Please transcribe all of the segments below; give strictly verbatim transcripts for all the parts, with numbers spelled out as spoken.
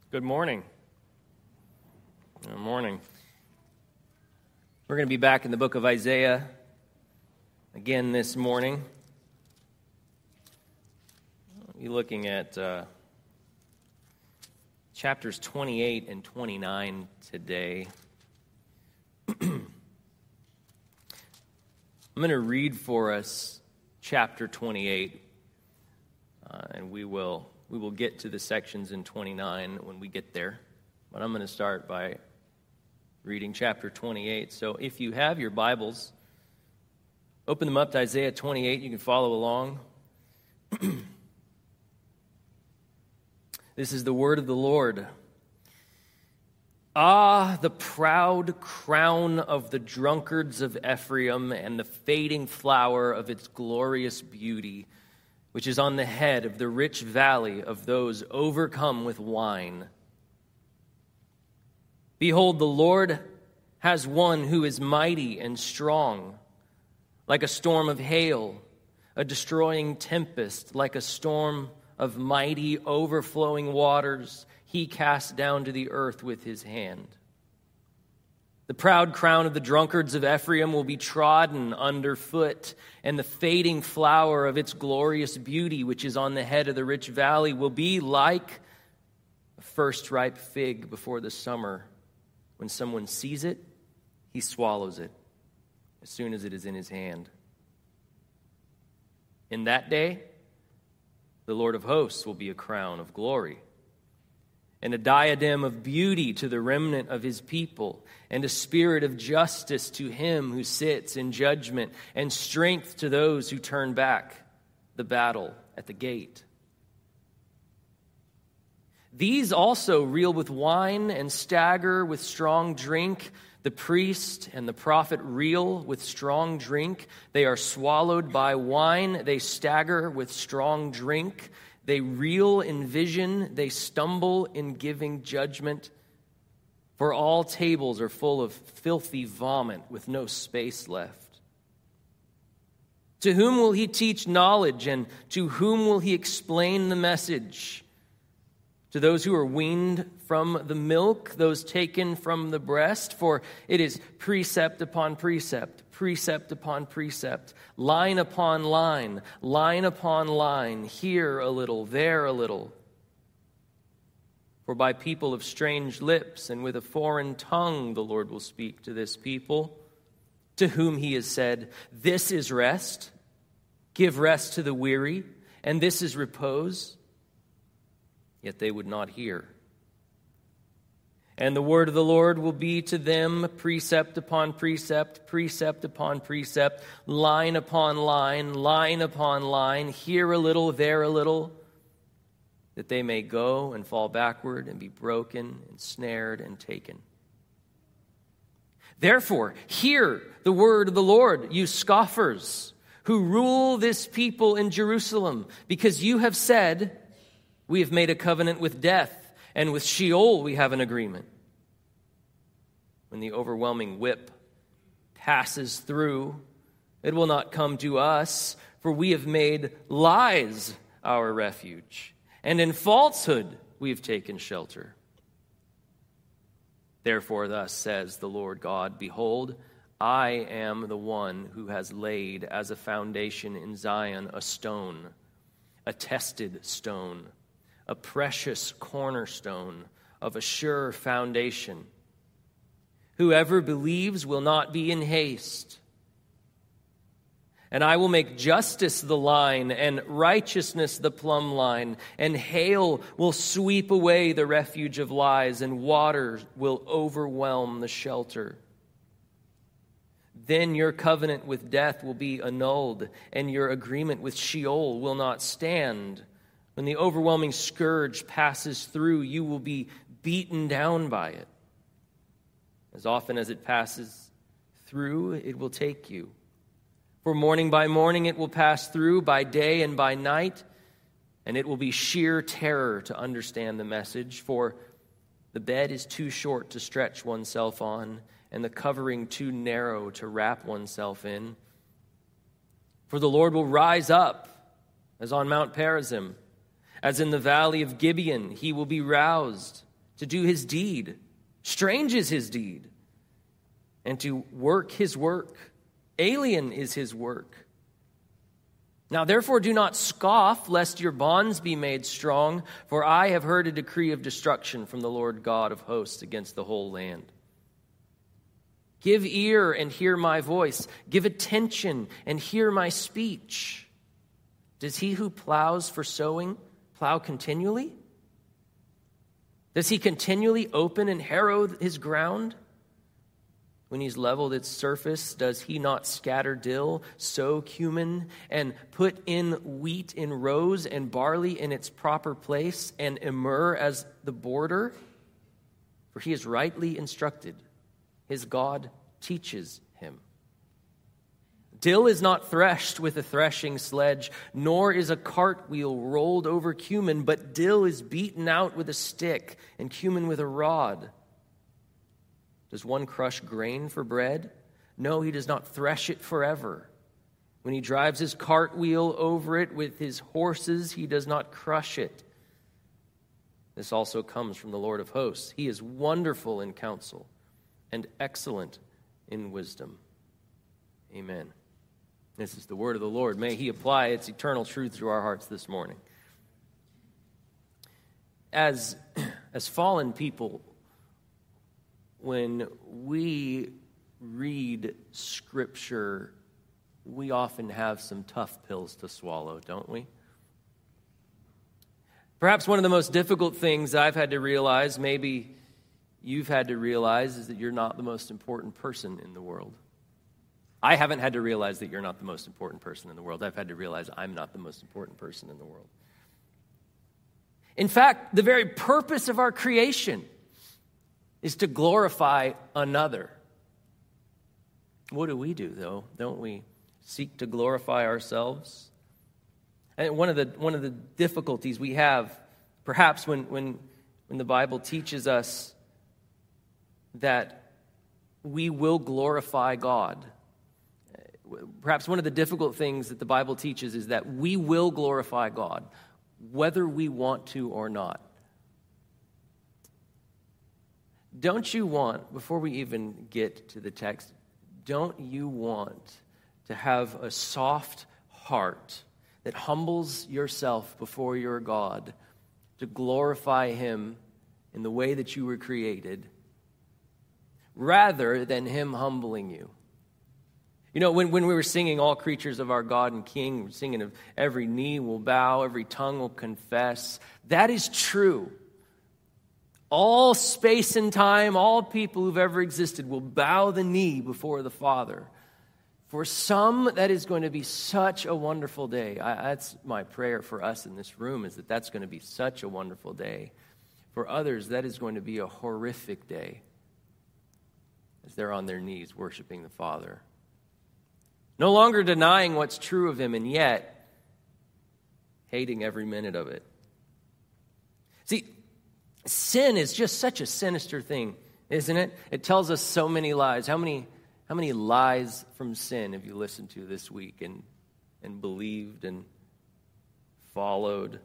Good morning. Good morning. We're going to be back in the book of Isaiah again this morning. We'll be looking at uh, chapters twenty-eight and twenty-nine today. I'm going to read for us chapter twenty-eight, uh, and we will we will get to the sections in twenty-nine when we get there. But I'm going to start by reading chapter twenty-eight. So if you have your Bibles, open them up to Isaiah twenty-eight. You can follow along. This is the word of the Lord. Ah, the proud crown of the drunkards of Ephraim and the fading flower of its glorious beauty, which is on the head of the rich valley of those overcome with wine. Behold, the Lord has one who is mighty and strong, like a storm of hail, a destroying tempest, like a storm of mighty overflowing waters, he cast down to the earth with his hand. The proud crown of the drunkards of Ephraim will be trodden underfoot, and the fading flower of its glorious beauty, which is on the head of the rich valley, will be like a first ripe fig before the summer. When someone sees it, he swallows it as soon as it is in his hand. In that day, the Lord of hosts will be a crown of glory, and a diadem of beauty to the remnant of his people, and a spirit of justice to him who sits in judgment, and strength to those who turn back the battle at the gate. These also reel with wine and stagger with strong drink. The priest and the prophet reel with strong drink. They are swallowed by wine. They stagger with strong drink. They reel in vision. They stumble in giving judgment. For all tables are full of filthy vomit with no space left. To whom will he teach knowledge, and to whom will he explain the message? To those who are weaned from the milk, those taken from the breast, for it is precept upon precept, precept upon precept, line upon line, line upon line, here a little, there a little. For by people of strange lips and with a foreign tongue the Lord will speak to this people, to whom he has said, this is rest, give rest to the weary, and this is repose. Yet they would not hear. And the word of the Lord will be to them precept upon precept, precept upon precept, line upon line, line upon line, here a little, there a little, that they may go and fall backward and be broken and snared and taken. Therefore, hear the word of the Lord, you scoffers, who rule this people in Jerusalem, because you have said, we have made a covenant with death, and with Sheol we have an agreement. When the overwhelming whip passes through, it will not come to us, for we have made lies our refuge, and in falsehood we have taken shelter. Therefore, thus says the Lord God, behold, I am the one who has laid as a foundation in Zion a stone, a tested stone, a precious cornerstone of a sure foundation. Whoever believes will not be in haste. And I will make justice the line and righteousness the plumb line, and hail will sweep away the refuge of lies, and waters will overwhelm the shelter. Then your covenant with death will be annulled, and your agreement with Sheol will not stand. When the overwhelming scourge passes through, you will be beaten down by it. As often as it passes through, it will take you. For morning by morning it will pass through, by day and by night, and it will be sheer terror to understand the message. For the bed is too short to stretch oneself on, and the covering too narrow to wrap oneself in. For the Lord will rise up, as on Mount Perazim, as in the valley of Gibeon, he will be roused. to do his deed. Strange is his deed. And to work his work. Alien is his work. Now therefore do not scoff, lest your bonds be made strong, for I have heard a decree of destruction from the Lord God of hosts against the whole land. Give ear and hear my voice. Give attention and hear my speech. Does he who plows for sowing plow continually? Does he continually open and harrow his ground? When he's leveled its surface, does he not scatter dill, sow cumin, and put in wheat in rows and barley in its proper place, and emmer as the border? For he is rightly instructed. His God teaches him. Dill is not threshed with a threshing sledge, nor is a cartwheel rolled over cumin, but dill is beaten out with a stick, and cumin with a rod. Does one crush grain for bread? No, he does not thresh it forever. When he drives his cartwheel over it with his horses, he does not crush it. This also comes from the Lord of hosts. He is wonderful in counsel and excellent in wisdom. Amen. This is the word of the Lord. May he apply its eternal truth to our hearts this morning. As, as fallen people, when we read Scripture, we often have some tough pills to swallow, don't we? Perhaps one of the most difficult things I've had to realize, maybe you've had to realize, is that you're not the most important person in the world. I haven't had to realize that you're not the most important person in the world. I've had to realize I'm not the most important person in the world. In fact, the very purpose of our creation is to glorify another. What do we do, though? Don't we seek to glorify ourselves? And one of the one of the difficulties we have, perhaps when when when the Bible teaches us that we will glorify God, perhaps one of the difficult things that the Bible teaches is that we will glorify God, whether we want to or not. Don't you want, before we even get to the text, don't you want to have a soft heart that humbles yourself before your God to glorify him in the way that you were created, rather than him humbling you? You know, when, when we were singing All Creatures of Our God and King, we're singing of every knee will bow, every tongue will confess. That is true. All space and time, all people who've ever existed will bow the knee before the Father. For some, that is going to be such a wonderful day. I, that's my prayer for us in this room, is that that's going to be such a wonderful day. For others, that is going to be a horrific day as they're on their knees worshiping the Father. No longer denying what's true of him, and yet hating every minute of it. See, sin is just such a sinister thing, isn't it? It tells us so many lies. How many how many lies from sin have you listened to this week and, and believed and followed?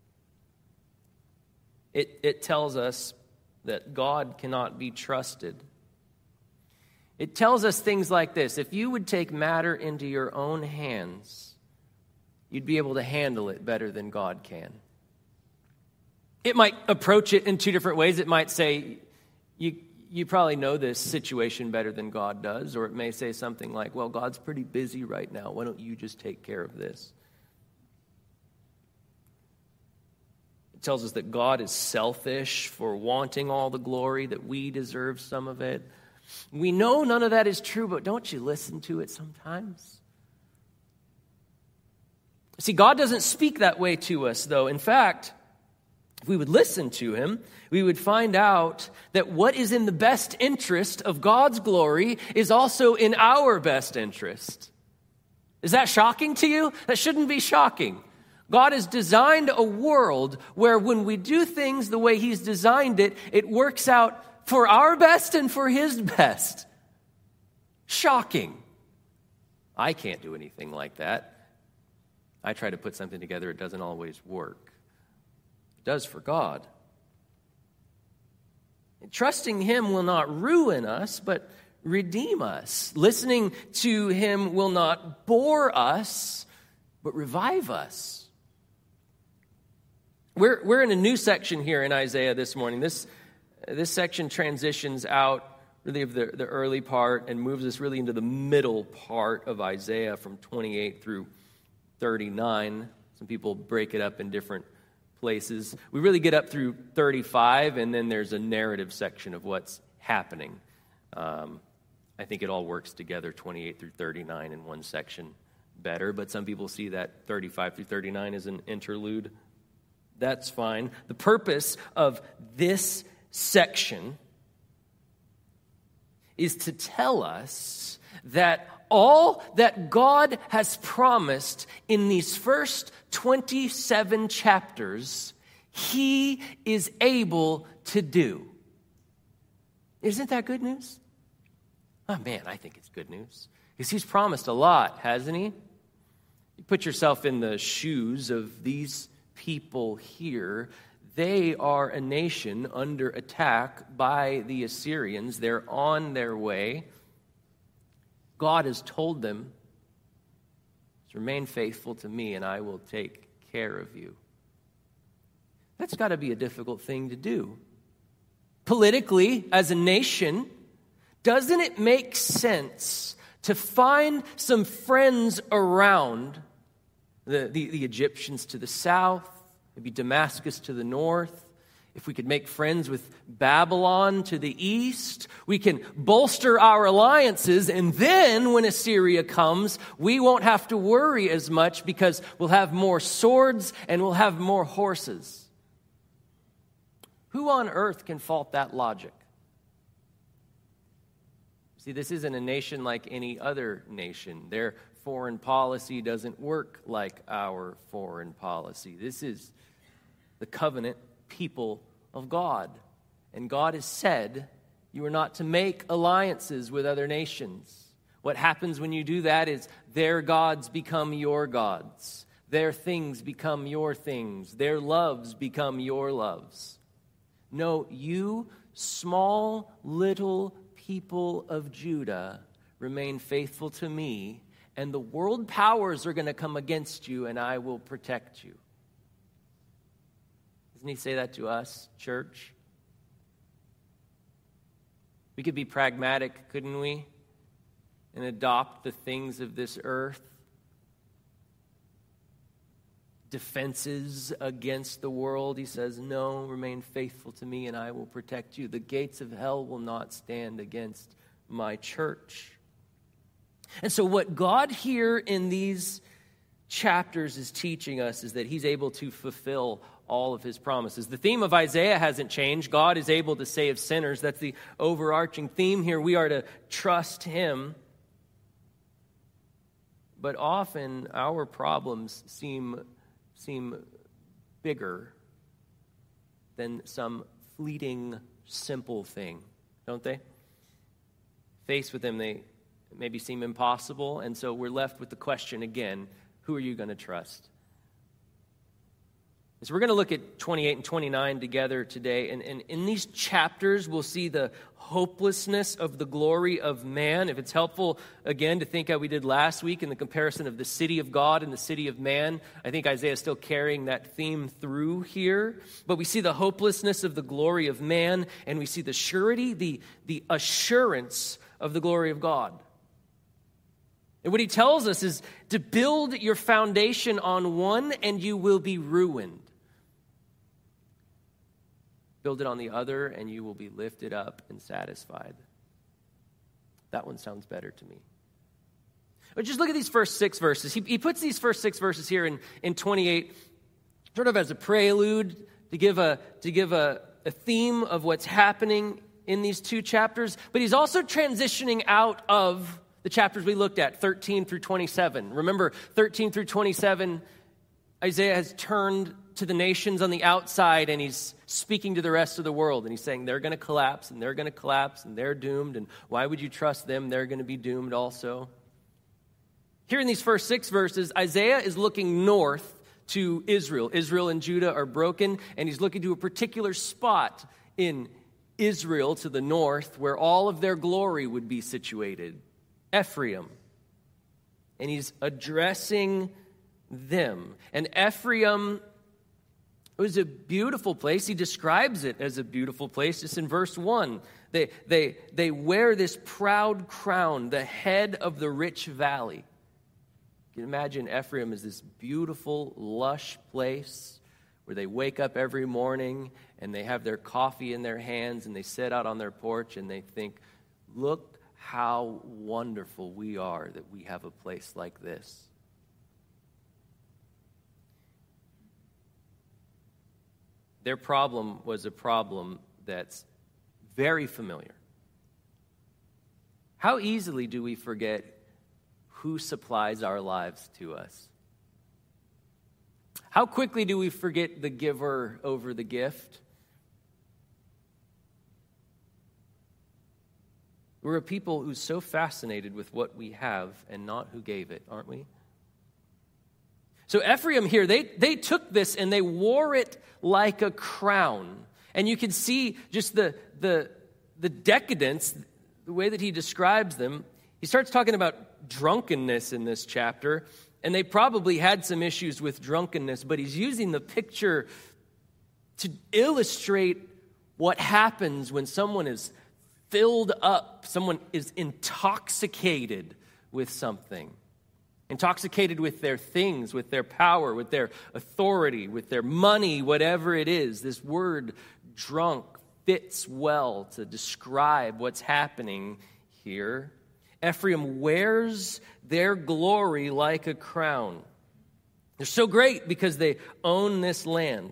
It, it tells us that God cannot be trusted. It tells us things like this: if you would take matter into your own hands, you'd be able to handle it better than God can. It might approach it in two different ways. It might say, you, you probably know this situation better than God does. Or it may say something like, well, God's pretty busy right now. Why don't you just take care of this? It tells us that God is selfish for wanting all the glory, that we deserve some of it. We know none of that is true, but don't you listen to it sometimes? See, God doesn't speak that way to us, though. In fact, if we would listen to him, we would find out that what is in the best interest of God's glory is also in our best interest. Is that shocking to you? That shouldn't be shocking. God has designed a world where when we do things the way he's designed it, it works out for our best and for his best. Shocking. I can't do anything like that. I try to put something together, it doesn't always work. It does for God. Trusting him will not ruin us, but redeem us. Listening to him will not bore us, but revive us. We're, we're in a new section here in Isaiah this morning. This, this section transitions out really of the, the early part and moves us really into the middle part of Isaiah from twenty-eight through thirty-nine. Some people break it up in different places. We really get up through thirty-five, and then there's a narrative section of what's happening. Um, I think it all works together, twenty-eight through thirty-nine in one section better, but some people see that thirty-five through thirty-nine as an interlude. That's fine. The purpose of this section is to tell us that all that God has promised in these first twenty-seven chapters, he is able to do. Isn't that good news? Oh man, I think it's good news. Because he's promised a lot, hasn't he? You put yourself in the shoes of these people here. They are a nation under attack by the Assyrians. They're on their way. God has told them, remain faithful to me and I will take care of you. That's got to be a difficult thing to do. Politically, as a nation, doesn't it make sense to find some friends around, the, the, the Egyptians to the south, maybe Damascus to the north? If we could make friends with Babylon to the east, we can bolster our alliances, and then when Assyria comes, we won't have to worry as much because we'll have more swords and we'll have more horses. Who on earth can fault that logic? See, this isn't a nation like any other nation. Their foreign policy doesn't work like our foreign policy. This is the covenant people of God. And God has said you are not to make alliances with other nations. What happens when you do that is their gods become your gods. Their things become your things. Their loves become your loves. No, you small little people of Judah remain faithful to me, and the world powers are going to come against you, and I will protect you. Doesn't he say that to us, church? We could be pragmatic, couldn't we? And adopt the things of this earth. Defenses against the world. He says, no, remain faithful to me and I will protect you. The gates of hell will not stand against my church. And so what God here in these chapters is teaching us is that he's able to fulfill all of his promises. The theme of Isaiah hasn't changed. God is able to save sinners. That's the overarching theme here. We are to trust him. But often our problems seem, seem bigger than some fleeting, simple thing, don't they? Faced with them, they maybe seem impossible, and so we're left with the question again, who are you going to trust? So we're going to look at twenty-eight and twenty-nine together today, and, and in these chapters we'll see the hopelessness of the glory of man. If it's helpful, again, to think how we did last week in the comparison of the city of God and the city of man, I think Isaiah is still carrying that theme through here. But we see the hopelessness of the glory of man, and we see the surety, the, the assurance of the glory of God. And what he tells us is to build your foundation on one and you will be ruined. Build it on the other and you will be lifted up and satisfied. That one sounds better to me. But just look at these first six verses. He, he puts these first six verses here in, in twenty-eight sort of as a prelude to give a, to give a, a theme of what's happening in these two chapters. But he's also transitioning out of the chapters we looked at, thirteen through twenty-seven. Remember, thirteen through twenty-seven, Isaiah has turned to the nations on the outside and he's speaking to the rest of the world. And he's saying they're going to collapse and they're going to collapse and they're doomed. And why would you trust them? They're going to be doomed also. Here in these first six verses, Isaiah is looking north to Israel. Israel and Judah are broken, and he's looking to a particular spot in Israel to the north, where all of their glory would be situated, Ephraim. And he's addressing them. And Ephraim was a beautiful place. He describes it as a beautiful place just in verse one. They, they, they wear this proud crown, the head of the rich valley. You can imagine Ephraim is this beautiful, lush place where they wake up every morning and they have their coffee in their hands and they sit out on their porch and they think, look how wonderful we are that we have a place like this. Their problem was a problem that's very familiar. How easily do we forget who supplies our lives to us? How quickly do we forget the giver over the gift? We're a people who's so fascinated with what we have and not who gave it, aren't we? So Ephraim here, they, they took this and they wore it like a crown. And you can see just the, the, the decadence, the way that he describes them. He starts talking about drunkenness in this chapter, and they probably had some issues with drunkenness, but he's using the picture to illustrate what happens when someone is filled up, someone is intoxicated with something. Intoxicated with their things, with their power, with their authority, with their money, whatever it is. This word drunk fits well to describe what's happening here. Ephraim wears their glory like a crown. They're so great because they own this land.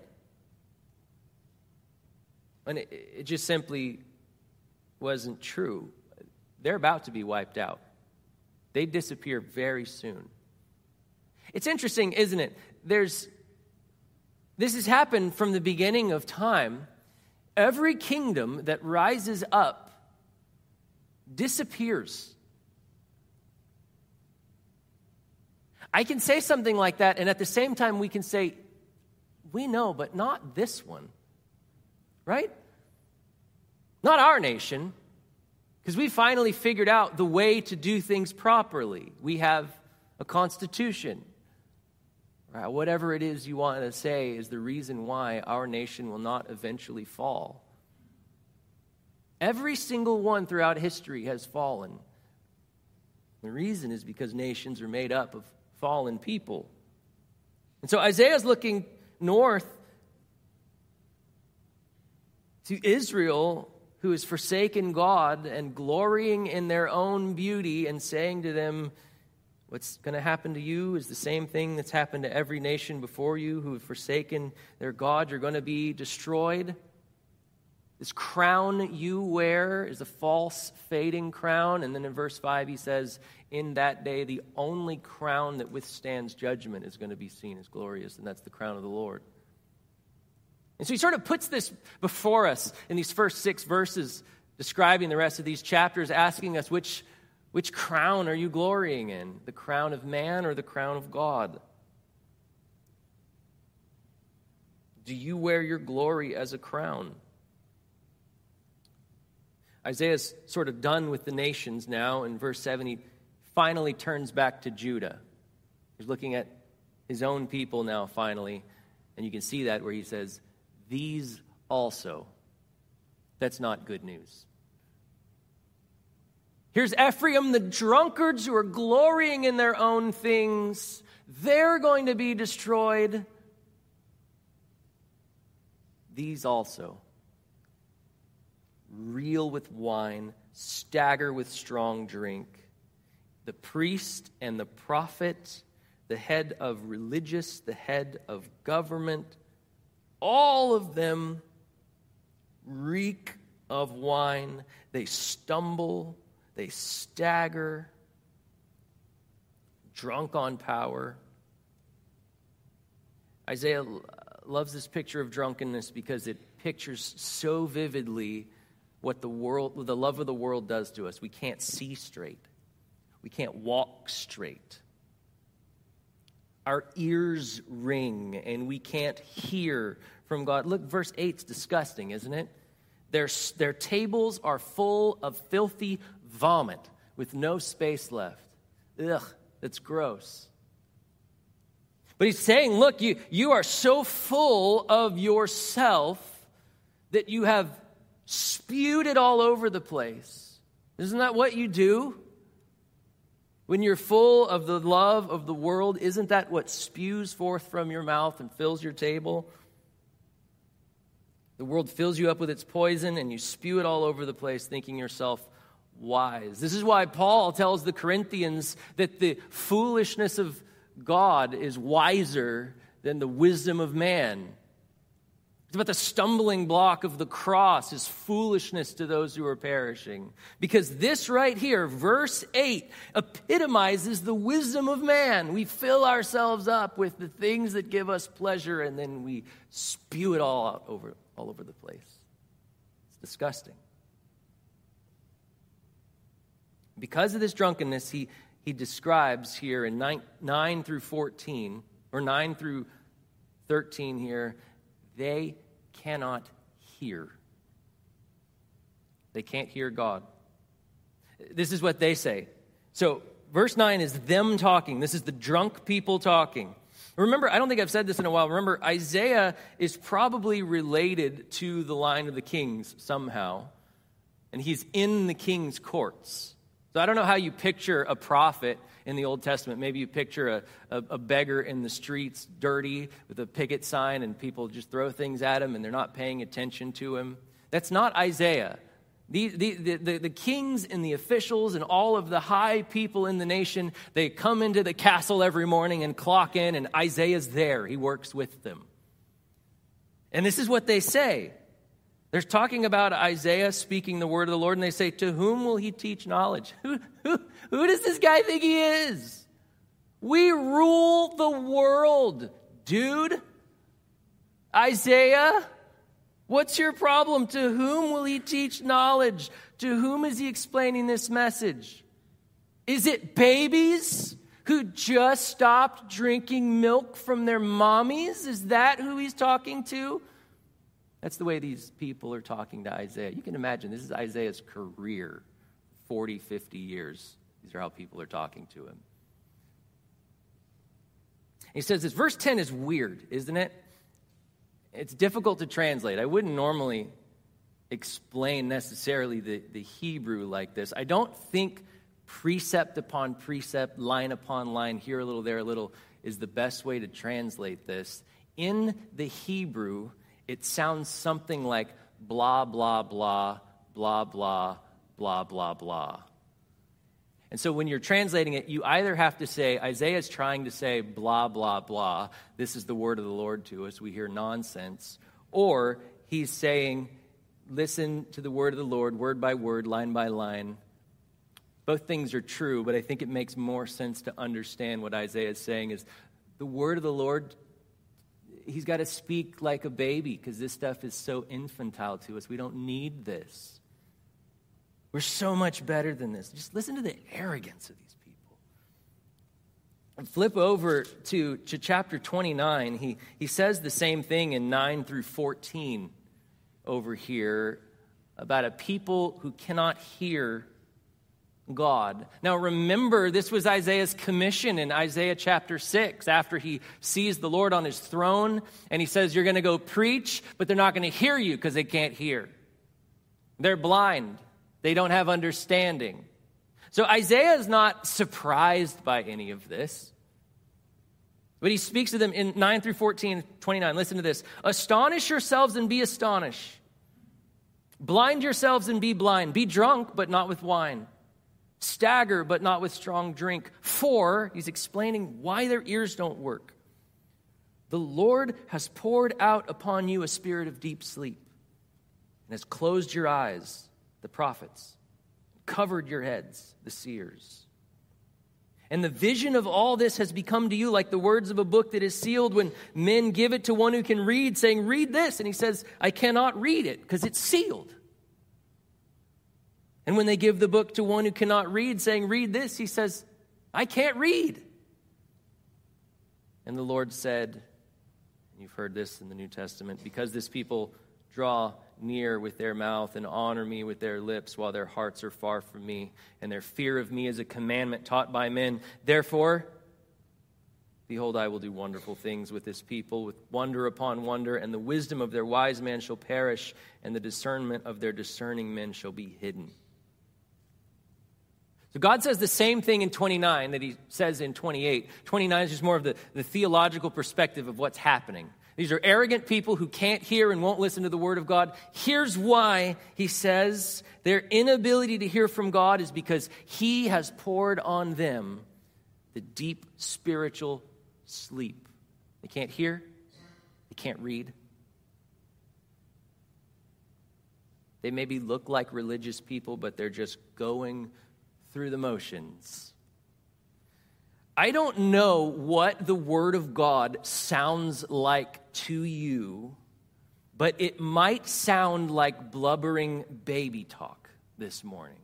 And it, it just simply wasn't true. They're about to be wiped out. They disappear very soon. It's interesting, isn't it? There's, this has happened from the beginning of time. Every kingdom that rises up disappears. I can say something like that, and at the same time we can say, we know, but not this one. Right? Not our nation. Because we finally figured out the way to do things properly. We have a constitution. Right? Whatever it is you want to say is the reason why our nation will not eventually fall. Every single one throughout history has fallen. The reason is because nations are made up of fallen people. And so Isaiah's looking north to Israel, who has forsaken God and glorying in their own beauty and saying to them, what's going to happen to you is the same thing that's happened to every nation before you who have forsaken their God. You're going to be destroyed. This crown you wear is a false, fading crown. And then in verse five he says, in that day the only crown that withstands judgment is going to be seen as glorious, and that's the crown of the Lord. And so he sort of puts this before us in these first six verses, describing the rest of these chapters, asking us, which, which crown are you glorying in? The crown of man or the crown of God? Do you wear your glory as a crown? Isaiah's sort of done with the nations now. In verse seven, he finally turns back to Judah. He's looking at his own people now, finally. And you can see that where he says, these also. That's not good news. Here's Ephraim, the drunkards who are glorying in their own things. They're going to be destroyed. These also reel with wine, stagger with strong drink. The priest and the prophet, the head of religious, the head of government, all of them reek of wine. They stumble, they stagger, drunk on power. Isaiah loves this picture of drunkenness because it pictures so vividly what the world, the love of the world does to us. We can't see straight. We can't walk straight. Our ears ring and we can't hear from God. Look, verse eight is disgusting, isn't it? Their, their tables are full of filthy vomit with no space left. Ugh, that's gross. But he's saying, look, you, you are so full of yourself that you have spewed it all over the place. Isn't that what you do? When you're full of the love of the world, isn't that what spews forth from your mouth and fills your table? The world fills you up with its poison, and you spew it all over the place, thinking yourself wise. This is why Paul tells the Corinthians that the foolishness of God is wiser than the wisdom of man. It's about the stumbling block of the cross is foolishness to those who are perishing. Because this right here, verse eight, epitomizes the wisdom of man. We fill ourselves up with the things that give us pleasure, and then we spew it all out over, all over the place. It's disgusting. Because of this drunkenness, he, he describes here in nine, nine through fourteen, or nine through thirteen here, they cannot hear. They can't hear God. This is what they say. So, verse nine is them talking. This is the drunk people talking. Remember, I don't think I've said this in a while. Remember, Isaiah is probably related to the line of the kings somehow. And he's in the king's courts. So I don't know how you picture a prophet in the Old Testament. Maybe you picture a, a, a beggar in the streets, dirty, with a picket sign, and people just throw things at him, and they're not paying attention to him. That's not Isaiah. The, the, the, the, the kings and the officials and all of the high people in the nation, they come into the castle every morning and clock in, and Isaiah's there. He works with them. And this is what they say. They're talking about Isaiah speaking the word of the Lord, and they say, to whom will he teach knowledge? Who, who, who does this guy think he is? We rule the world, dude. Isaiah, what's your problem? To whom will he teach knowledge? To whom is he explaining this message? Is it babies who just stopped drinking milk from their mommies? Is that who he's talking to? That's the way these people are talking to Isaiah. You can imagine, this is Isaiah's career, forty, fifty years. These are how people are talking to him. He says this, verse ten is weird, isn't it? It's difficult to translate. I wouldn't normally explain necessarily the, the Hebrew like this. I don't think precept upon precept, line upon line, here a little, there a little, is the best way to translate this. In the Hebrew, it sounds something like blah, blah, blah, blah, blah, blah, blah, blah. And so when you're translating it, you either have to say, Isaiah's trying to say blah, blah, blah. This is the word of the Lord to us. We hear nonsense. Or he's saying, listen to the word of the Lord, word by word, line by line. Both things are true, but I think it makes more sense to understand what Isaiah is saying is the word of the Lord. He's got to speak like a baby because this stuff is so infantile to us. We don't need this. We're so much better than this. Just listen to the arrogance of these people. And flip over to, to chapter twenty-nine. He, he says the same thing in nine through fourteen over here about a people who cannot hear God. Now remember, this was Isaiah's commission in Isaiah chapter six, after he sees the Lord on his throne, and he says, you're going to go preach, but they're not going to hear you because they can't hear. They're blind. They don't have understanding. So Isaiah is not surprised by any of this. But he speaks to them in nine through fourteen, twenty-nine. Listen to this. Astonish yourselves and be astonished. Blind yourselves and be blind. Be drunk, but not with wine. Stagger, but not with strong drink. For, he's explaining why their ears don't work. The Lord has poured out upon you a spirit of deep sleep and has closed your eyes, the prophets, covered your heads, the seers. And the vision of all this has become to you like the words of a book that is sealed when men give it to one who can read, saying, read this. And he says, I cannot read it because it's sealed. And when they give the book to one who cannot read, saying, read this, he says, I can't read. And the Lord said, and you've heard this in the New Testament, because this people draw near with their mouth and honor me with their lips while their hearts are far from me, and their fear of me is a commandment taught by men. Therefore, behold, I will do wonderful things with this people, with wonder upon wonder, and the wisdom of their wise men shall perish, and the discernment of their discerning men shall be hidden. So God says the same thing in twenty-nine that he says in twenty-eight. twenty-nine is just more of the, the theological perspective of what's happening. These are arrogant people who can't hear and won't listen to the word of God. Here's why, he says, their inability to hear from God is because he has poured on them the deep spiritual sleep. They can't hear. They can't read. They maybe look like religious people, but they're just going through the motions. I don't know what the Word of God sounds like to you, but it might sound like blubbering baby talk this morning.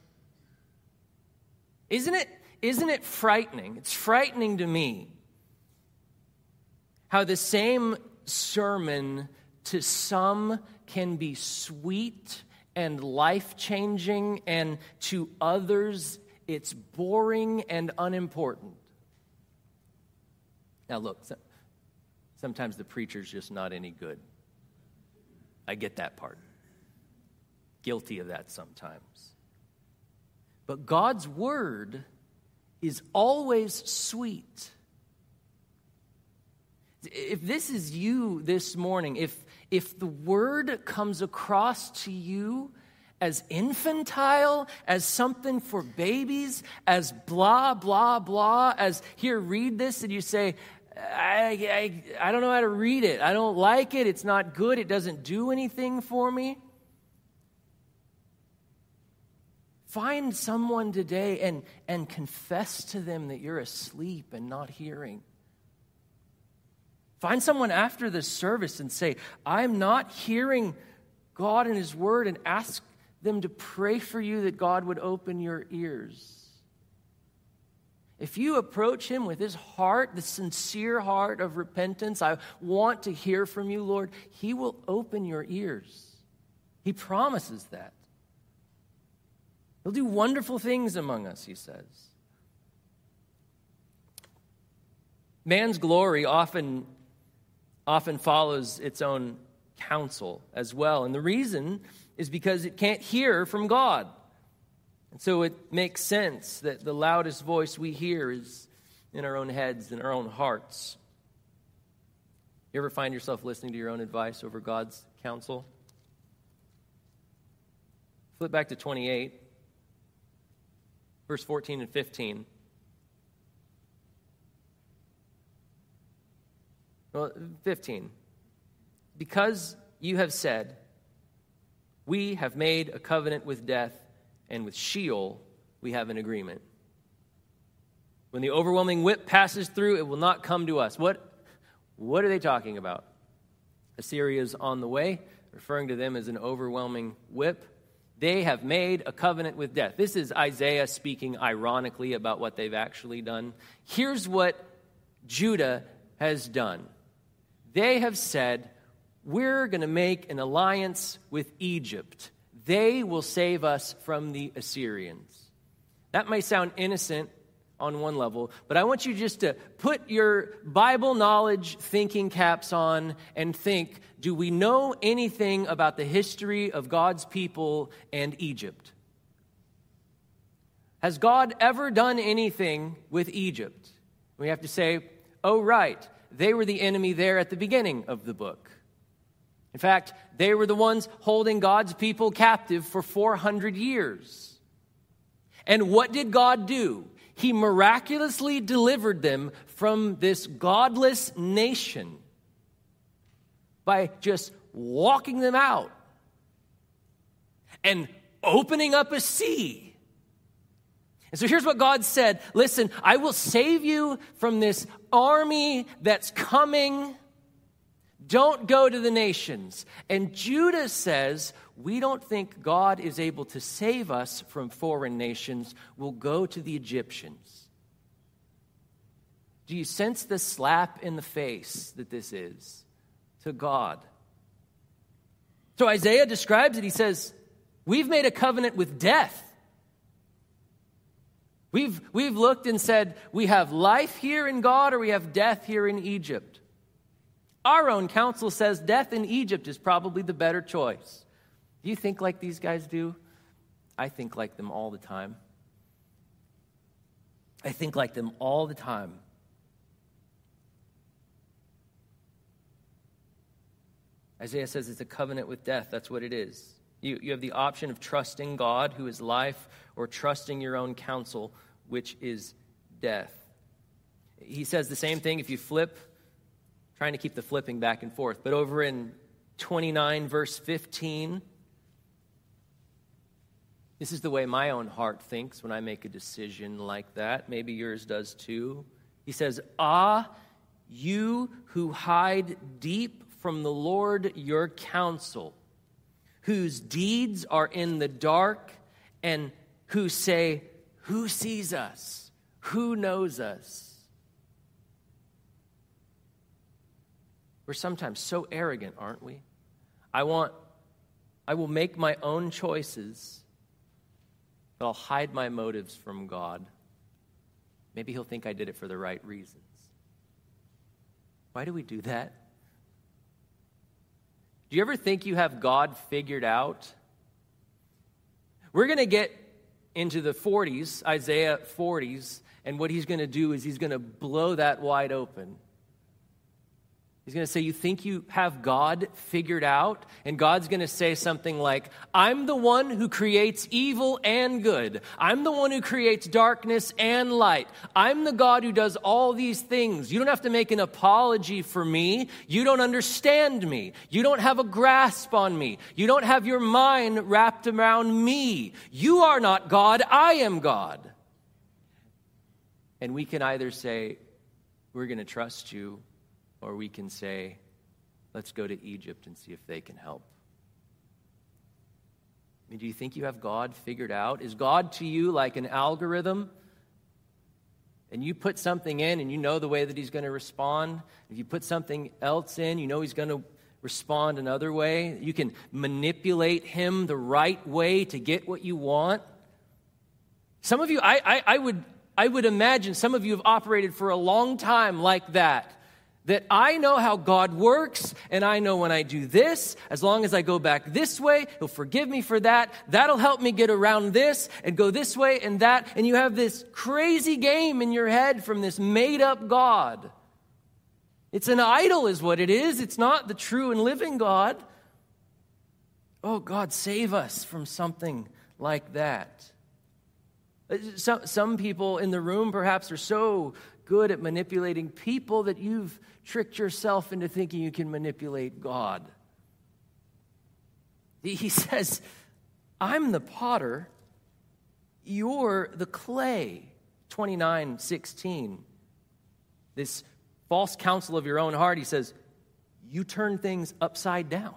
Isn't it, isn't it frightening? It's frightening to me how the same sermon to some can be sweet and life-changing, and to others it's boring and unimportant. Now look, sometimes the preacher's just not any good. I get that part. Guilty of that sometimes. But God's word is always sweet. If this is you this morning, if if the word comes across to you as infantile, as something for babies, as blah, blah, blah, as here, read this, and you say, I, I, I don't know how to read it. I don't like it. It's not good. It doesn't do anything for me. Find someone today and, and confess to them that you're asleep and not hearing. Find someone after this service and say, I'm not hearing God and his word, and ask them to pray for you that God would open your ears. If you approach him with his heart, the sincere heart of repentance, I want to hear from you, Lord, he will open your ears. He promises that. He'll do wonderful things among us, he says. Man's glory often, often follows its own counsel as well. And the reason is because it can't hear from God. And so it makes sense that the loudest voice we hear is in our own heads, in our own hearts. You ever find yourself listening to your own advice over God's counsel? Flip back to twenty-eight, verse fourteen and fifteen. Well, fifteen. Because you have said, we have made a covenant with death, and with Sheol we have an agreement. When the overwhelming whip passes through, it will not come to us. What, what are they talking about? Assyria's on the way, referring to them as an overwhelming whip. They have made a covenant with death. This is Isaiah speaking ironically about what they've actually done. Here's what Judah has done. They have said, we're going to make an alliance with Egypt. They will save us from the Assyrians. That may sound innocent on one level, but I want you just to put your Bible knowledge thinking caps on and think, do we know anything about the history of God's people and Egypt? Has God ever done anything with Egypt? We have to say, oh, right. They were the enemy there at the beginning of the book. In fact, they were the ones holding God's people captive for four hundred years. And what did God do? He miraculously delivered them from this godless nation by just walking them out and opening up a sea. And so here's what God said. Listen, I will save you from this army that's coming. Don't go to the nations. And Judah says, we don't think God is able to save us from foreign nations. We'll go to the Egyptians. Do you sense the slap in the face that this is to God? So Isaiah describes it. He says, we've made a covenant with death. We've, we've looked and said, we have life here in God or we have death here in Egypt. Our own counsel says death in Egypt is probably the better choice. Do you think like these guys do? I think like them all the time. I think like them all the time. Isaiah says it's a covenant with death. That's what it is. You, you have the option of trusting God, who is life, or trusting your own counsel, which is death. He says the same thing if you flip, trying to keep the flipping back and forth. But over in twenty-nine, verse fifteen, this is the way my own heart thinks when I make a decision like that. Maybe yours does too. He says, ah, you who hide deep from the Lord your counsel, whose deeds are in the dark, and who say, who sees us? Who knows us? We're sometimes so arrogant, aren't we? I want, I will make my own choices, but I'll hide my motives from God. Maybe he'll think I did it for the right reasons. Why do we do that? Do you ever think you have God figured out? We're going to get into the forties, Isaiah forties, and what he's going to do is he's going to blow that wide open. He's going to say, you think you have God figured out? And God's going to say something like, I'm the one who creates evil and good. I'm the one who creates darkness and light. I'm the God who does all these things. You don't have to make an apology for me. You don't understand me. You don't have a grasp on me. You don't have your mind wrapped around me. You are not God. I am God. And we can either say, we're going to trust you, or we can say, let's go to Egypt and see if they can help. I mean, do you think you have God figured out? Is God to you like an algorithm? And you put something in and you know the way that he's going to respond. If you put something else in, you know he's going to respond another way. You can manipulate him the right way to get what you want. Some of you, I, I, I would, I would imagine some of you have operated for a long time like that. That I know how God works, and I know when I do this, as long as I go back this way, he'll forgive me for that. That'll help me get around this and go this way and that. And you have this crazy game in your head from this made-up God. It's an idol is what it is. It's not the true and living God. Oh, God, save us from something like that. Some, some people in the room perhaps are so good at manipulating people that you've tricked yourself into thinking you can manipulate God. He says, I'm the potter, you're the clay. twenty-nine sixteen. This false counsel of your own heart, he says, you turn things upside down.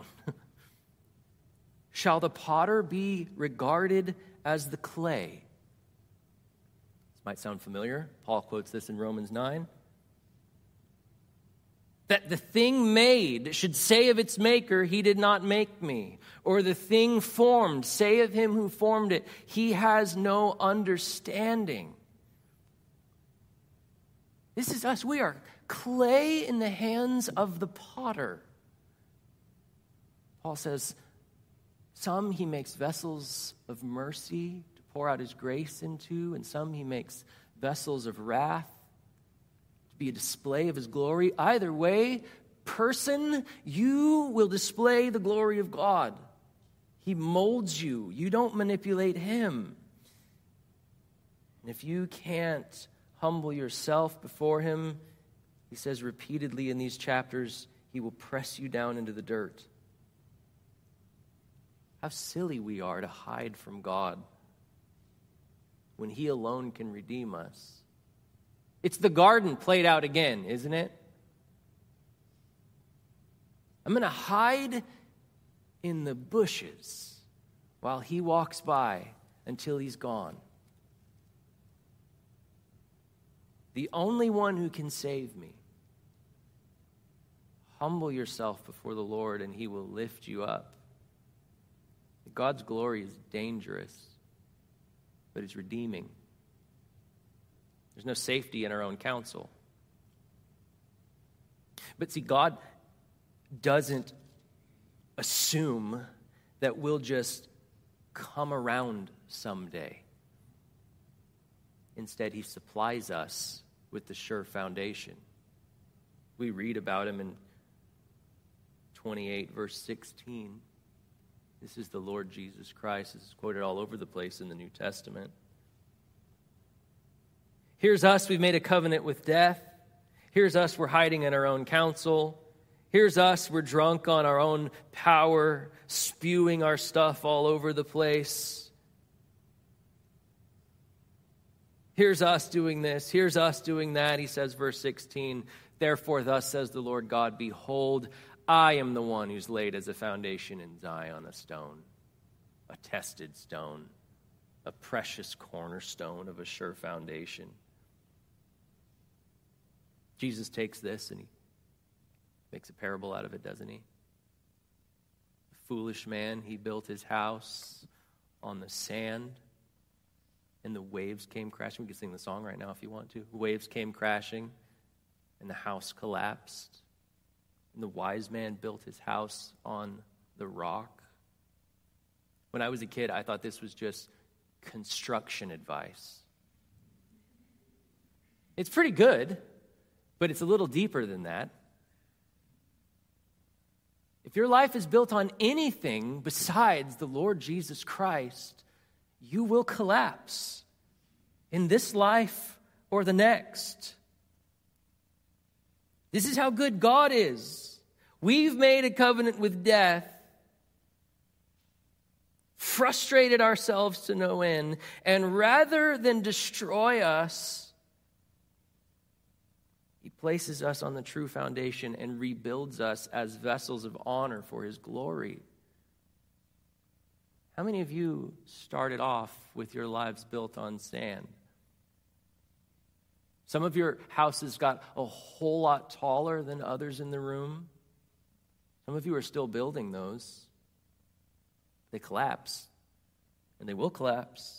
Shall the potter be regarded as the clay? This might sound familiar. Paul quotes this in Romans nine. That the thing made should say of its maker, he did not make me. Or the thing formed, say of him who formed it, he has no understanding. This is us. We are clay in the hands of the potter. Paul says, some he makes vessels of mercy to pour out his grace into, and some he makes vessels of wrath to be a display of his glory. Either way, person, you will display the glory of God. He molds you. You don't manipulate him. And if you can't humble yourself before him, he says repeatedly in these chapters, he will press you down into the dirt. How silly we are to hide from God when he alone can redeem us. It's the garden played out again, isn't it? I'm going to hide in the bushes while he walks by until he's gone. The only one who can save me. Humble yourself before the Lord and he will lift you up. God's glory is dangerous, but it's redeeming. There's no safety in our own counsel. But see, God doesn't assume that we'll just come around someday. Instead, he supplies us with the sure foundation. We read about him in twenty-eight, verse sixteen. This is the Lord Jesus Christ. This is quoted all over the place in the New Testament. Here's us, we've made a covenant with death. Here's us, we're hiding in our own counsel. Here's us, we're drunk on our own power, spewing our stuff all over the place. Here's us doing this. Here's us doing that. He says, verse sixteen, therefore thus says the Lord God, behold, I am the one who's laid as a foundation in Zion a stone, a tested stone, a precious cornerstone of a sure foundation. Jesus takes this and he makes a parable out of it, doesn't he? The foolish man, he built his house on the sand, and the waves came crashing. We can sing the song right now if you want to. The waves came crashing, and the house collapsed. And the wise man built his house on the rock. When I was a kid, I thought this was just construction advice. It's pretty good, but it's a little deeper than that. If your life is built on anything besides the Lord Jesus Christ, you will collapse in this life or the next. This is how good God is. We've made a covenant with death, frustrated ourselves to no end, and rather than destroy us, he places us on the true foundation and rebuilds us as vessels of honor for his glory. How many of you started off with your lives built on sand? Some of your houses got a whole lot taller than others in the room. Some of you are still building those. They collapse, and they will collapse.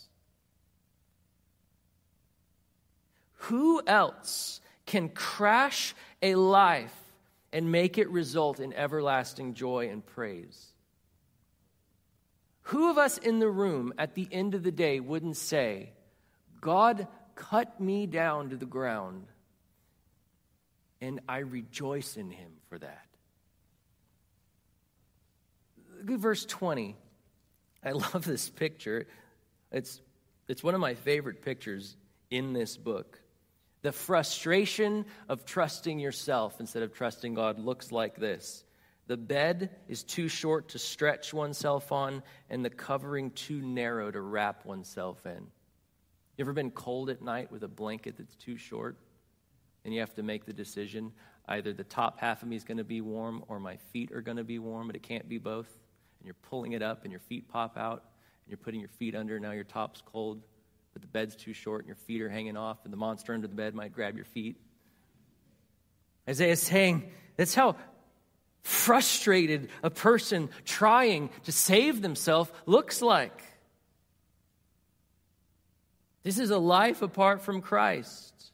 Who else can crash a life and make it result in everlasting joy and praise? Who of us in the room at the end of the day wouldn't say, God cut me down to the ground, and I rejoice in him for that? Look at verse twenty. I love this picture. It's, it's one of my favorite pictures in this book. The frustration of trusting yourself instead of trusting God looks like this. The bed is too short to stretch oneself on, and the covering too narrow to wrap oneself in. You ever been cold at night with a blanket that's too short? And you have to make the decision, either the top half of me is going to be warm or my feet are going to be warm, but it can't be both. And you're pulling it up and your feet pop out, and you're putting your feet under, now your top's cold, but the bed's too short and your feet are hanging off, and the monster under the bed might grab your feet. Isaiah's saying that's how frustrated a person trying to save themselves looks like. This is a life apart from Christ.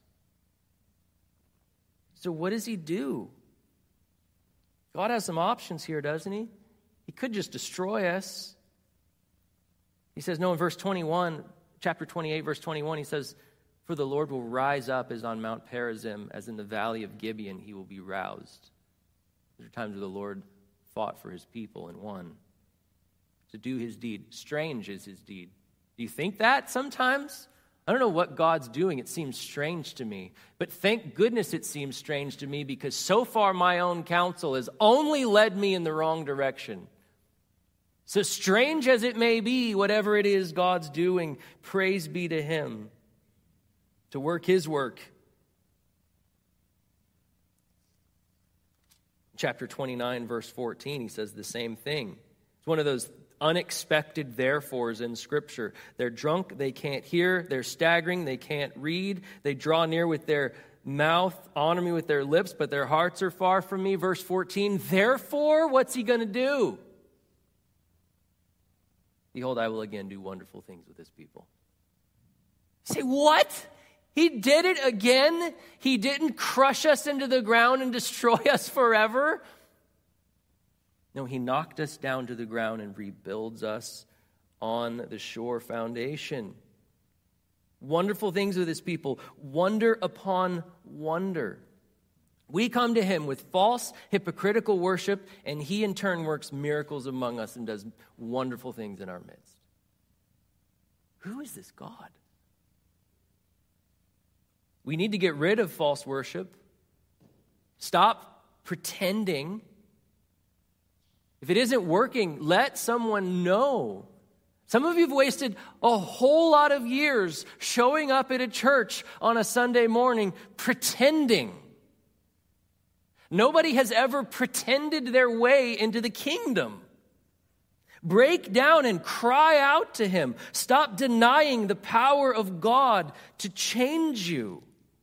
So what does he do? God has some options here, doesn't he? He could just destroy us. He says, no, in verse twenty-one, chapter twenty-eight, verse twenty-one, he says, for the Lord will rise up as on Mount Perazim, as in the valley of Gibeon, he will be roused. There are times where the Lord fought for his people and won. To do his deed. Strange is his deed. Do you think that sometimes? I don't know what God's doing. It seems strange to me. But thank goodness it seems strange to me, because so far my own counsel has only led me in the wrong direction. So strange as it may be, whatever it is God's doing, praise be to him to work his work. Chapter twenty-nine, verse fourteen, he says the same thing. It's one of those unexpected therefores in Scripture. They're drunk, they can't hear. They're staggering, they can't read. They draw near with their mouth, honor me with their lips, but their hearts are far from me. Verse fourteen, therefore, what's he going to do? behold, I will again do wonderful things with this people. You say, what? He did it again? He didn't crush us into the ground and destroy us forever? No, he knocked us down to the ground and rebuilds us on the sure foundation. Wonderful things with his people. Wonder upon wonder. We come to him with false, hypocritical worship, and he in turn works miracles among us and does wonderful things in our midst. Who is this God? We need to get rid of false worship. Stop pretending. If it isn't working, let someone know. Some of you have wasted a whole lot of years showing up at a church on a Sunday morning pretending. Nobody has ever pretended their way into the kingdom. Break down and cry out to him. Stop denying the power of God to change you.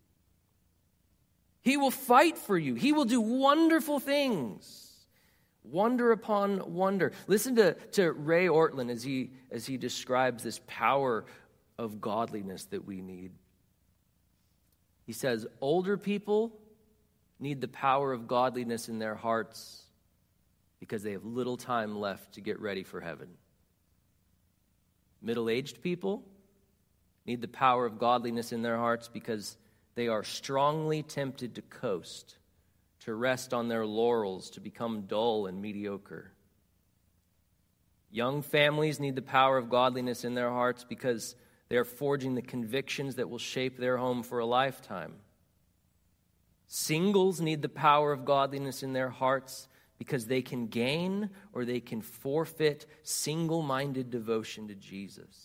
He will fight for you. He will do wonderful things. Wonder upon wonder. Listen to, to Ray Ortlund as he, as he describes this power of godliness that we need. He says, older people need the power of godliness in their hearts because they have little time left to get ready for heaven. Middle-aged people need the power of godliness in their hearts because they are strongly tempted to coast, to rest on their laurels, to become dull and mediocre. Young families need the power of godliness in their hearts because they are forging the convictions that will shape their home for a lifetime. Singles need the power of godliness in their hearts because they can gain or they can forfeit single-minded devotion to Jesus.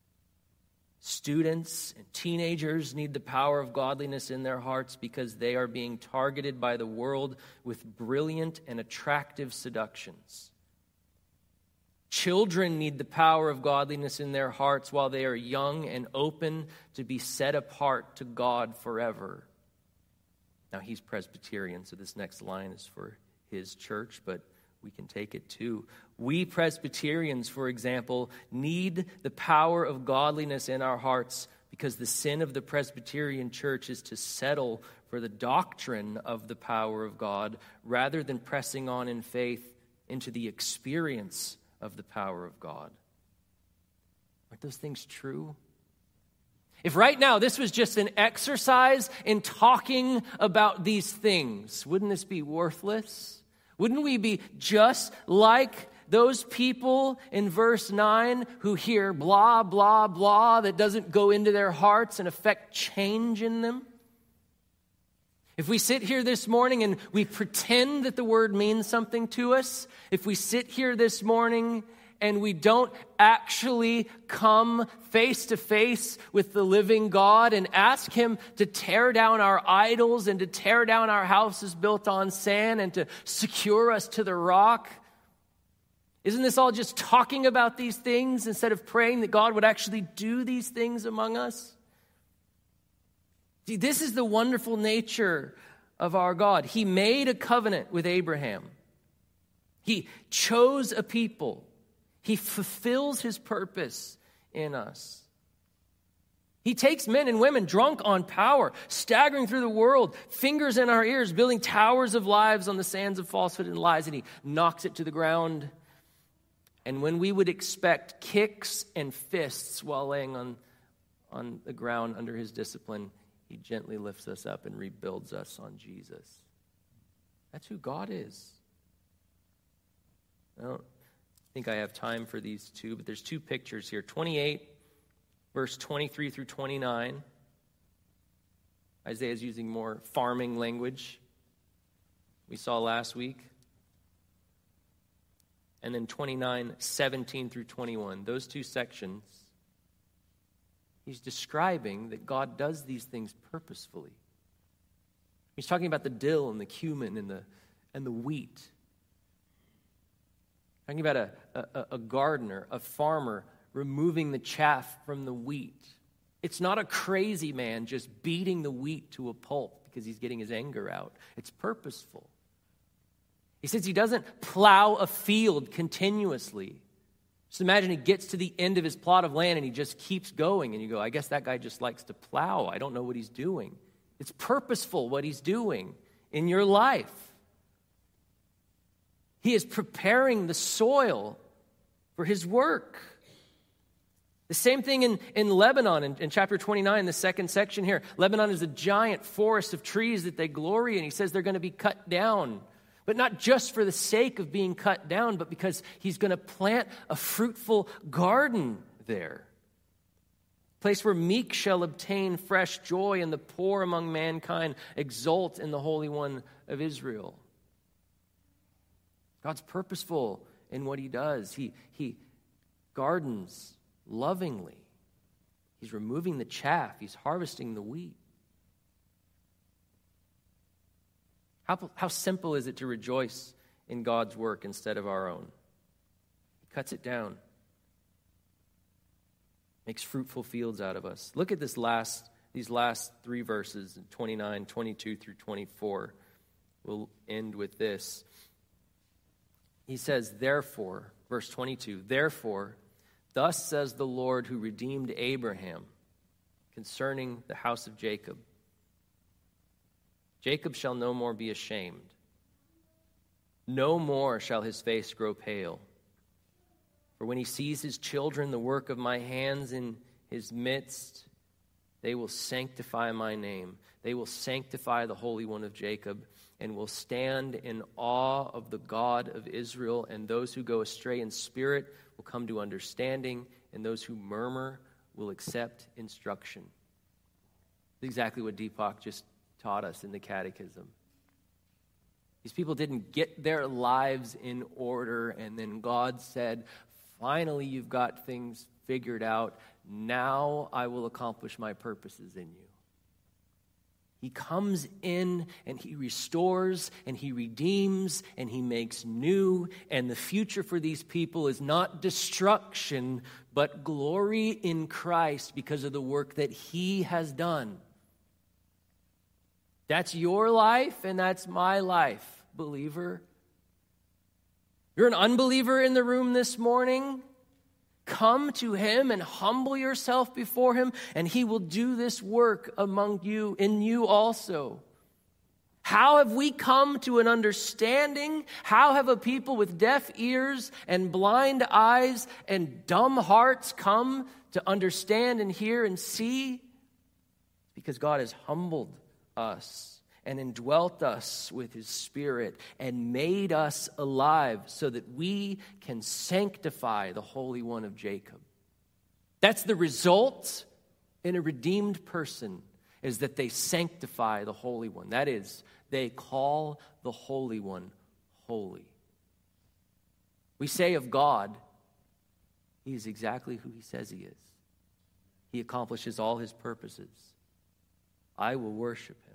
Students and teenagers need the power of godliness in their hearts because they are being targeted by the world with brilliant and attractive seductions. Children need the power of godliness in their hearts while they are young and open to be set apart to God forever. Now, he's Presbyterian, so this next line is for his church, but we can take it too. We Presbyterians, for example, need the power of godliness in our hearts because the sin of the Presbyterian church is to settle for the doctrine of the power of God rather than pressing on in faith into the experience of the power of God. Aren't those things true? If right now this was just an exercise in talking about these things, wouldn't this be worthless? Wouldn't we be just like those people in verse nine who hear blah, blah, blah that doesn't go into their hearts and affect change in them? If we sit here this morning and we pretend that the word means something to us, if we sit here this morning and we don't actually come face to face with the living God and ask him to tear down our idols and to tear down our houses built on sand and to secure us to the rock, isn't this all just talking about these things instead of praying that God would actually do these things among us? See, this is the wonderful nature of our God. He made a covenant with Abraham. He chose a people. He fulfills his purpose in us. He takes men and women drunk on power, staggering through the world, fingers in our ears, building towers of lives on the sands of falsehood and lies, and he knocks it to the ground. And when we would expect kicks and fists while laying on, on the ground under his discipline, he gently lifts us up and rebuilds us on Jesus. That's who God is. I don't think I have time for these two, but there's two pictures here. twenty-eight, verse twenty-three through twenty-nine. Isaiah's using more farming language we saw last week. And then twenty-nine, seventeen through twenty-one. Those two sections, he's describing that God does these things purposefully. He's talking about the dill and the cumin and the, and the wheat. Talking about a, a, a gardener, a farmer, removing the chaff from the wheat. It's not a crazy man just beating the wheat to a pulp because he's getting his anger out. It's purposeful. He says he doesn't plow a field continuously. Just imagine he gets to the end of his plot of land and he just keeps going. And you go, I guess that guy just likes to plow. I don't know what he's doing. It's purposeful what he's doing in your life. He is preparing the soil for his work. The same thing in, in Lebanon, in, in chapter twenty-nine, the second section here. Lebanon is a giant forest of trees that they glory in. He says they're going to be cut down. But not just for the sake of being cut down, but because he's going to plant a fruitful garden there. A place where meek shall obtain fresh joy, and the poor among mankind exult in the Holy One of Israel. God's purposeful in what he does. He, he gardens lovingly. He's removing the chaff. He's harvesting the wheat. How, how simple is it to rejoice in God's work instead of our own? He cuts it down. Makes fruitful fields out of us. Look at this last, these last three verses, twenty-nine, twenty-two through twenty-four. We'll end with this. He says, therefore, verse twenty-two, therefore, thus says the Lord who redeemed Abraham concerning the house of Jacob. Jacob shall no more be ashamed. No more shall his face grow pale. For when he sees his children, the work of my hands in his midst, they will sanctify my name. They will sanctify the Holy One of Jacob, and will stand in awe of the God of Israel. And those who go astray in spirit will come to understanding, and those who murmur will accept instruction. That's exactly what Deepak just taught us in the catechism. These people didn't get their lives in order, and then God said, finally you've got things figured out. Now I will accomplish my purposes in you. He comes in and he restores and he redeems and he makes new. And the future for these people is not destruction, but glory in Christ because of the work that he has done. That's your life and that's my life, believer. You're an unbeliever in the room this morning. Come to him and humble yourself before him, and he will do this work among you, in you also. How have we come to an understanding? How have a people with deaf ears and blind eyes and dumb hearts come to understand and hear and see? Because God has humbled us and indwelt us with his Spirit and made us alive so that we can sanctify the Holy One of Jacob. That's the result in a redeemed person, is that they sanctify the Holy One. That is, they call the Holy One holy. We say of God, he is exactly who he says he is. He accomplishes all his purposes. I will worship him.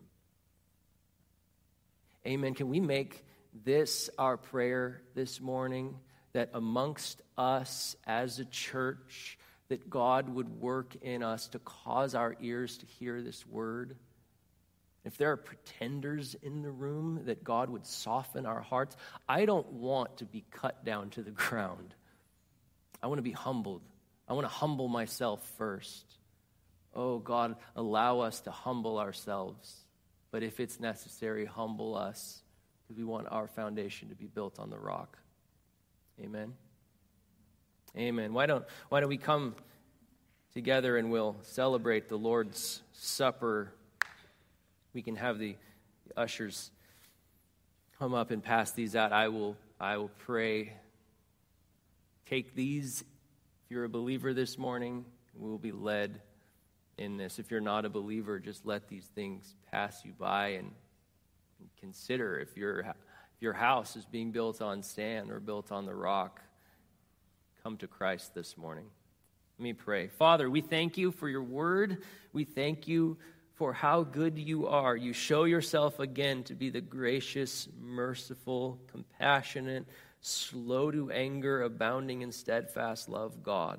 Amen. Can we make this our prayer this morning, that amongst us as a church, that God would work in us to cause our ears to hear this word? If there are pretenders in the room, that God would soften our hearts. I don't want to be cut down to the ground. I want to be humbled. I want to humble myself first. Oh, God, allow us to humble ourselves. But if it's necessary, humble us, because we want our foundation to be built on the rock. Amen. Amen. Why don't, why don't we come together and we'll celebrate the Lord's Supper. We can have the, the ushers come up and pass these out. I will, I will pray. Take these. If you're a believer this morning, we will be led in this. If you're not a believer, just let these things pass you by and, and consider if your if your house is being built on sand or built on the rock. Come to Christ this morning. Let me pray. Father, we thank you for your word. We thank you for how good you are. You show yourself again to be the gracious, merciful, compassionate, slow to anger, abounding in steadfast love God.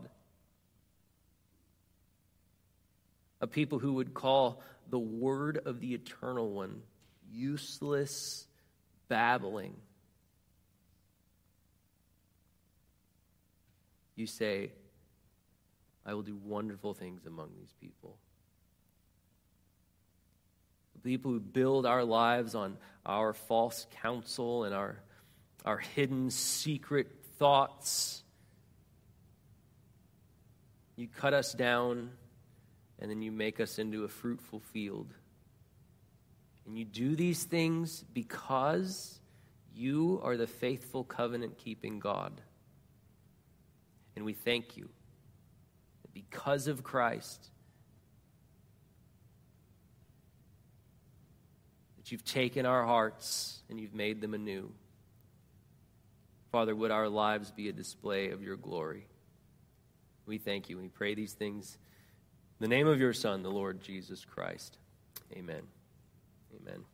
A people who would call the word of the Eternal One useless babbling. you say, I will do wonderful things among these people. The people who build our lives on our false counsel and our, our hidden secret thoughts. You cut us down, and then you make us into a fruitful field. And you do these things because you are the faithful covenant-keeping God. And we thank you that because of Christ, that you've taken our hearts and you've made them anew. Father, would our lives be a display of your glory? We thank you and we pray these things in the name of your Son, the Lord Jesus Christ. Amen. Amen.